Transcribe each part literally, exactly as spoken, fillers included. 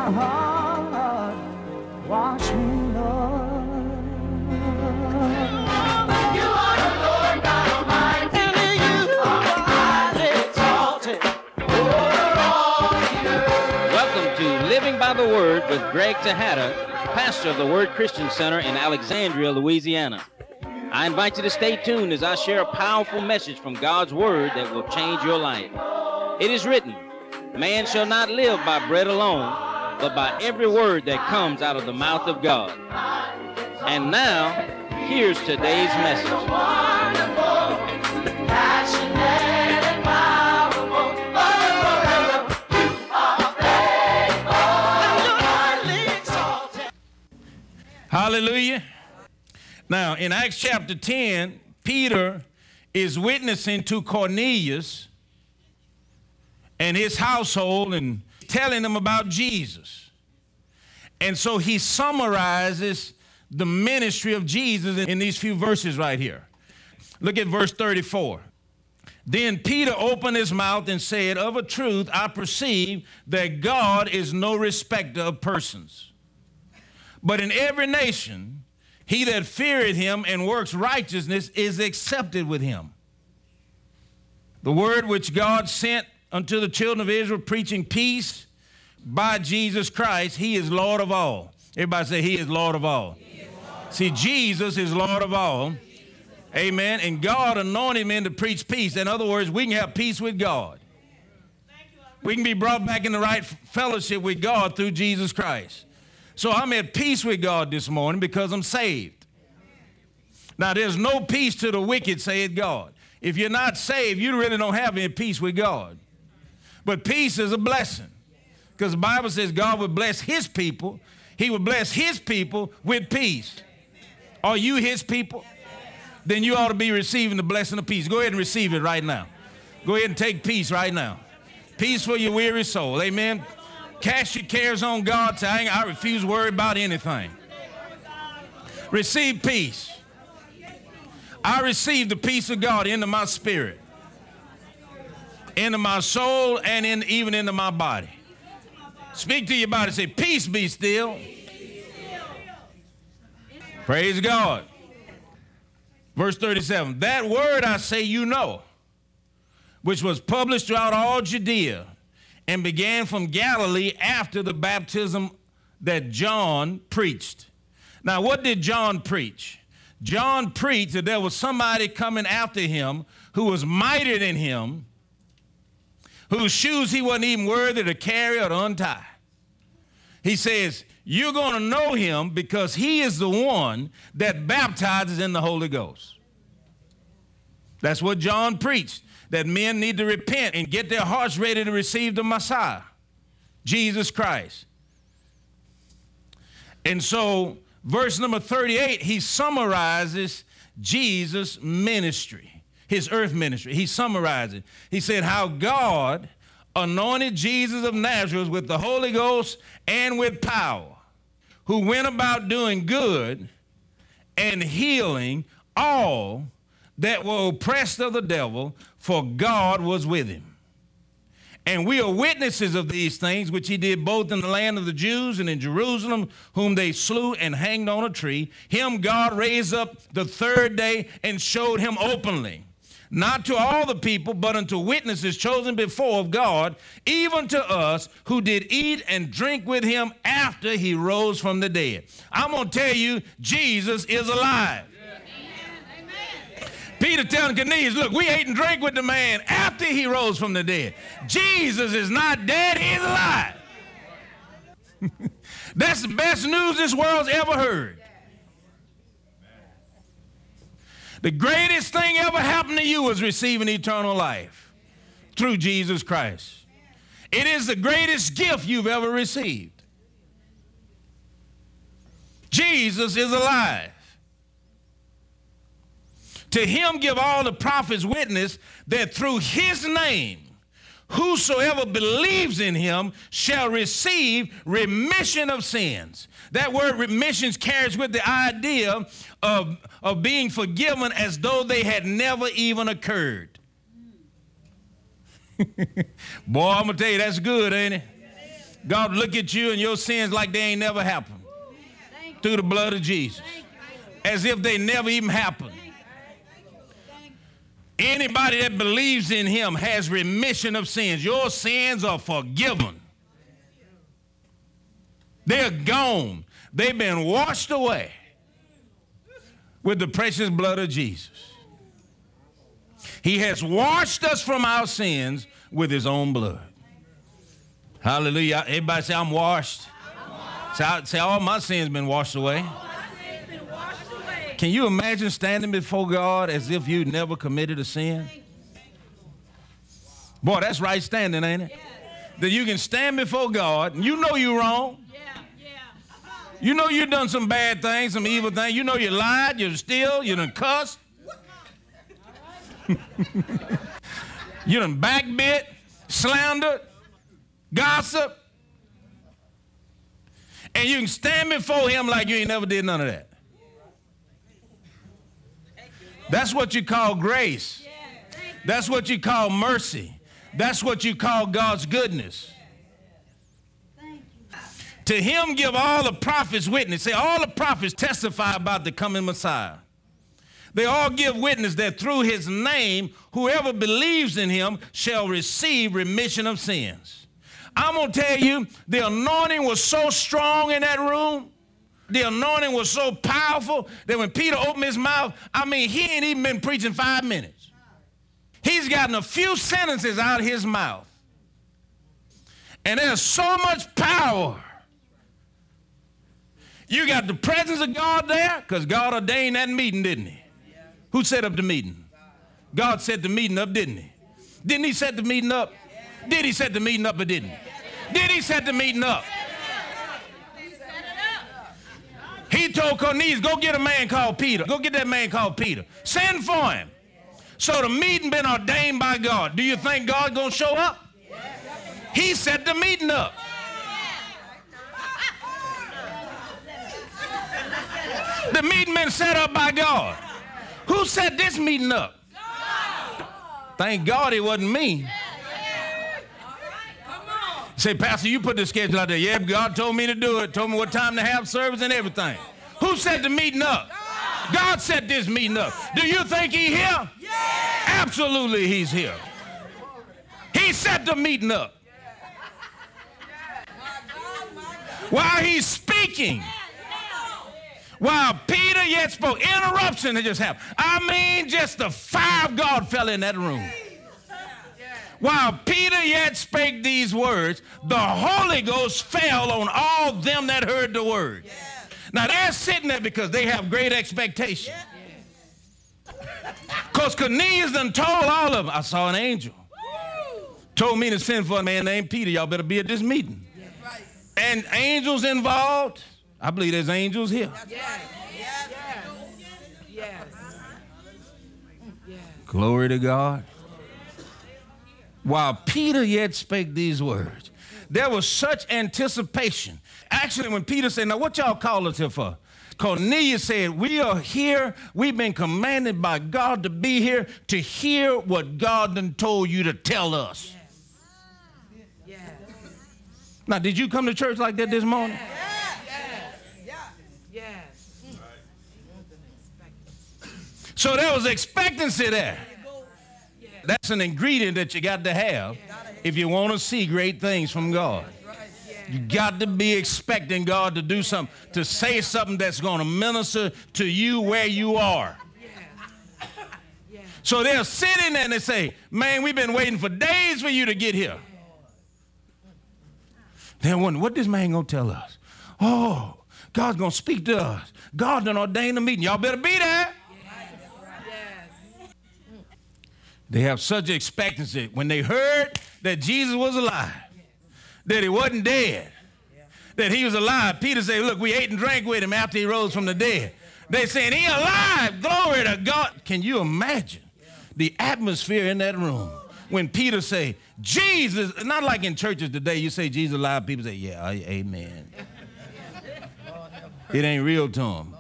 heart. Wash me, Lord. You are the Lord God Almighty, and you are highly exalted over all the earth. Welcome to Living by the Word with Greg Tejada, pastor of the Word Christian Center in Alexandria, Louisiana. I invite you to stay tuned as I share a powerful message from God's Word that will change your life. It is written, man shall not live by bread alone, but by every word that comes out of the mouth of God. And now, here's today's message. Hallelujah. Now, in Acts chapter ten, Peter is witnessing to Cornelius and his household and telling them about Jesus. And so he summarizes the ministry of Jesus in these few verses right here. Look at verse thirty-four. Then Peter opened his mouth and said, of a truth, I perceive that God is no respecter of persons. But in every nation, he that feareth him and works righteousness is accepted with him. The word which God sent unto the children of Israel, preaching peace by Jesus Christ, he is Lord of all. Everybody say, he is Lord of all. Lord. See, Jesus is Lord of all. Amen. And God anointed men to preach peace. In other words, we can have peace with God. We can be brought back in the right fellowship with God through Jesus Christ. So I'm at peace with God this morning because I'm saved. Now, there's no peace to the wicked, saith God. If you're not saved, you really don't have any peace with God. But peace is a blessing because the Bible says God would bless his people. He would bless his people with peace. Are you his people? Then you ought to be receiving the blessing of peace. Go ahead and receive it right now. Go ahead and take peace right now. Peace for your weary soul. Amen. Cast your cares on God. Say, I refuse to worry about anything. Receive peace. I receive the peace of God into my spirit, into my soul, and in, even into my body. Speak to your body. Say, peace be still. Praise God. Verse thirty-seven. That word I say you know, which was published throughout all Judea, and began from Galilee after the baptism that John preached. Now, what did John preach? John preached that there was somebody coming after him who was mightier than him, whose shoes he wasn't even worthy to carry or to untie. He says, you're going to know him because he is the one that baptizes in the Holy Ghost. That's what John preached. That men need to repent and get their hearts ready to receive the Messiah, Jesus Christ. And so, verse number thirty-eight, he summarizes Jesus' ministry, his earth ministry. He summarized it. He said how God anointed Jesus of Nazareth with the Holy Ghost and with power, who went about doing good and healing all that were oppressed of the devil, for God was with him. And we are witnesses of these things, which he did both in the land of the Jews and in Jerusalem, whom they slew and hanged on a tree. Him God raised up the third day and showed him openly, not to all the people, but unto witnesses chosen before of God, even to us who did eat and drink with him after he rose from the dead. I'm going to tell you, Jesus is alive. Peter telling Cornelius, look, we ate and drank with the man after he rose from the dead. Jesus is not dead, he's alive. That's the best news this world's ever heard. The greatest thing ever happened to you was receiving eternal life through Jesus Christ. It is the greatest gift you've ever received. Jesus is alive. To him give all the prophets witness that through his name, whosoever believes in him shall receive remission of sins. That word remission carries with the idea of, of being forgiven as though they had never even occurred. Boy, I'm going to tell you, that's good, ain't it? God look at you and your sins like they ain't never happened through the blood of Jesus, as if they never even happened. Anybody that believes in him has remission of sins. Your sins are forgiven. They're gone. They've been washed away with the precious blood of Jesus. He has washed us from our sins with his own blood. Hallelujah. Everybody say, I'm washed. I'm washed. Say, say, all my sins been washed away. Been washed away. Can you imagine standing before God as if you never committed a sin? Boy, that's right standing, ain't it? Yeah. That you can stand before God and you know you're wrong. Yeah. Yeah. You know you done some bad things, some evil things. You know you lied, you steal, you done cussed. You done backbit, slandered, gossip. And you can stand before him like you ain't never did none of that. That's what you call grace. That's what you call mercy. That's what you call God's goodness. To him give all the prophets witness. Say, all the prophets testify about the coming Messiah. They all give witness that through his name, whoever believes in him shall receive remission of sins. I'm going to tell you, the anointing was so strong in that room. The anointing was so powerful that when Peter opened his mouth, I mean, he ain't even been preaching five minutes. He's gotten a few sentences out of his mouth. And there's so much power. You got the presence of God there because God ordained that meeting, didn't he? Who set up the meeting? God set the meeting up, didn't he? Didn't he set the meeting up? Did he set the meeting up or didn't he? Did he set the meeting up? He told Cornelius, go get a man called Peter. Go get that man called Peter. Send for him. So the meeting been ordained by God. Do you think God gonna show up? He set the meeting up. The meeting been set up by God. Who set this meeting up? God. Thank God it wasn't me. Say, Pastor, you put the schedule out there. Yeah, God told me to do it. Told me what time to have service and everything. Who set the meeting up? God, God set this meeting up. Do you think he's here? Yeah. Absolutely he's here. He set the meeting up. While he's speaking, while Peter yet spoke, interruption had just happened. I mean, just the fire of God fell in that room. While Peter yet spake these words, the Holy Ghost fell on all them that heard the word. Now they're sitting there because they have great expectation. Because Cornelius done told all of them, I saw an angel. Told me to send for a man named Peter. Y'all better be at this meeting. And angels involved. I believe there's angels here. Yes. Yes. Yes. Yes. Glory to God. While Peter yet spake these words, there was such anticipation. Actually, when Peter said, now what y'all call us here for? Cornelius said, we are here. We've been commanded by God to be here to hear what God done told you to tell us. Yes. Yes. Now, did you come to church like that this morning? Yes. So there was expectancy there. That's an ingredient that you got to have if you want to see great things from God. You got to be expecting God to do something, to say something that's going to minister to you where you are. So they're sitting there and they say, man, we've been waiting for days for you to get here. They're wondering, what this man going to tell us? Oh, God's going to speak to us. God done ordained the meeting. Y'all better be there. They have such expectancy. When they heard that Jesus was alive, that he wasn't dead, that he was alive, Peter said, look, we ate and drank with him after he rose from the dead. They saying, he alive, glory to God. Can you imagine the atmosphere in that room when Peter say, Jesus, not like in churches today, you say Jesus alive, people say, yeah, amen. It ain't real to them.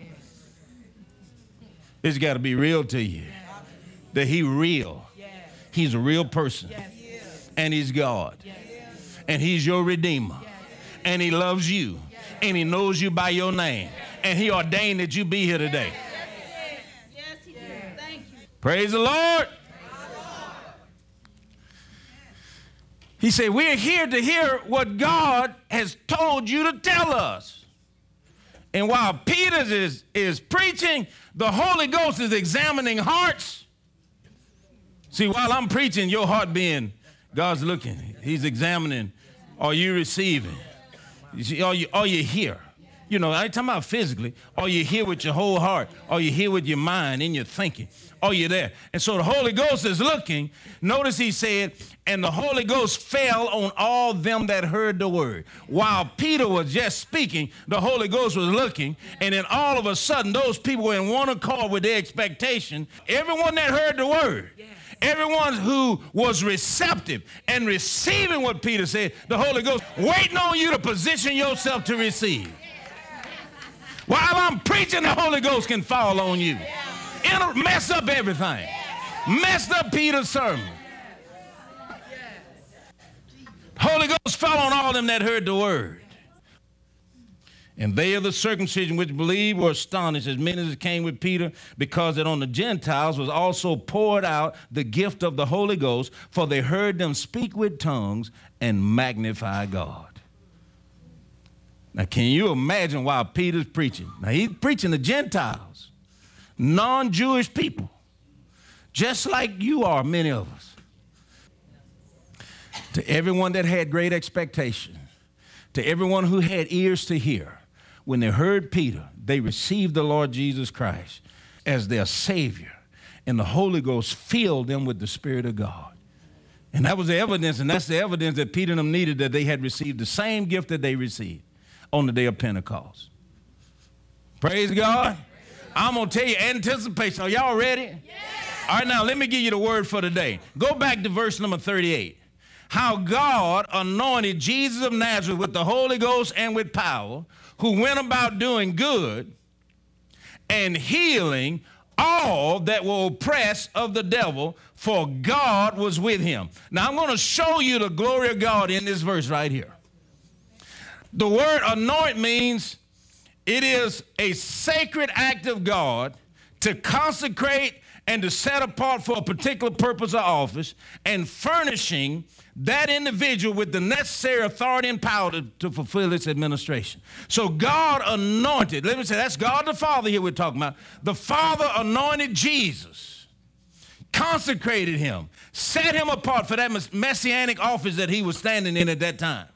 It's got to be real to you. That he real. He's a real person. And he's God. And he's your redeemer. And he loves you. And he knows you by your name. And he ordained that you be here today. Yes, he did. Thank you. Praise the Lord. He said, we're here to hear what God has told you to tell us. And while Peter is, is preaching, the Holy Ghost is examining hearts. See, while I'm preaching, your heart being, God's looking. He's examining. Are you receiving? You see, are you, are you here? You know, I ain't talking about physically. Are you here with your whole heart? Are you here with your mind and your thinking? Are you there? And so the Holy Ghost is looking. Notice he said, and the Holy Ghost fell on all them that heard the word. While Peter was just speaking, the Holy Ghost was looking. And then all of a sudden, those people were in one accord with their expectation. Everyone that heard the word, everyone who was receptive and receiving what Peter said, the Holy Ghost waiting on you to position yourself to receive. While I'm preaching, the Holy Ghost can fall on you. It'll mess up everything. Messed up Peter's sermon. Holy Ghost fell on all them that heard the word. And they of the circumcision which believed were astonished, as many as came with Peter, because that on the Gentiles was also poured out the gift of the Holy Ghost, for they heard them speak with tongues and magnify God. Now, can you imagine while Peter's preaching? Now, he's preaching to Gentiles, non-Jewish people, just like you are, many of us. To everyone that had great expectation, to everyone who had ears to hear, when they heard Peter, they received the Lord Jesus Christ as their Savior, and the Holy Ghost filled them with the Spirit of God. And that was the evidence, and that's the evidence that Peter and them needed, that they had received the same gift that they received on the day of Pentecost. Praise God. I'm going to tell you anticipation. Are y'all ready? Yes. All right, now let me give you the word for today. Go back to verse number thirty-eight. How God anointed Jesus of Nazareth with the Holy Ghost and with power, who went about doing good and healing all that were oppressed of the devil, for God was with him. Now I'm going to show you the glory of God in this verse right here. The word anoint means it is a sacred act of God to consecrate and to set apart for a particular purpose or office, and furnishing that individual with the necessary authority and power to, to fulfill its administration. So God anointed, let me say, that's God the Father here we're talking about. The Father anointed Jesus, consecrated him, set him apart for that messianic office that he was standing in at that time.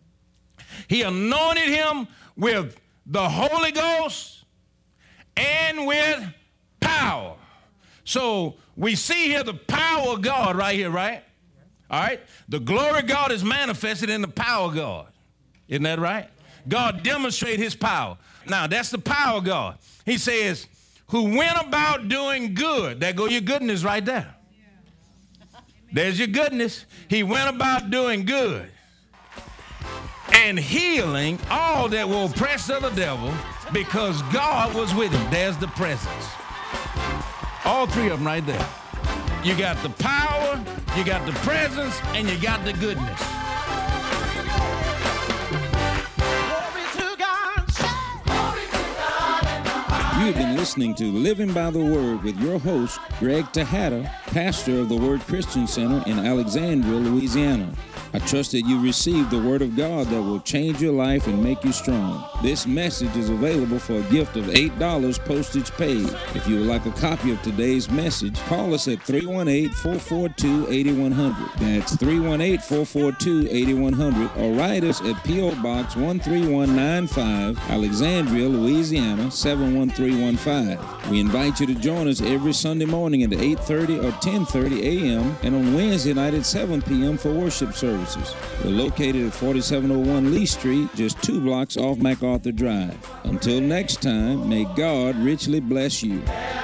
He anointed him with the Holy Ghost and with power. So we see here the power of God right here, right? All right? The glory of God is manifested in the power of God. Isn't that right? God demonstrated his power. Now, that's the power of God. He says, who went about doing good. There go your goodness right there. There's your goodness. He went about doing good and healing all that were oppressed of the devil, because God was with him. There's the presence. All three of them right there. You got the power, you got the presence, and you got the goodness. You've been listening to Living by the Word with your host, Greg Tejada, pastor of the Word Christian Center in Alexandria, Louisiana. I trust that you received the Word of God that will change your life and make you strong. This message is available for a gift of eight dollars postage paid. If you would like a copy of today's message, call us at three one eight, four four two, eight one zero zero. That's three one eight, four four two, eight one zero zero. Or write us at P O Box one three one nine five, Alexandria, Louisiana, seven one three one five. We invite you to join us every Sunday morning at eight thirty or ten thirty a m and on Wednesday night at seven p m for worship services. We're located at forty-seven oh one Lee Street, just two blocks off MacArthur Drive. Until next time, may God richly bless you.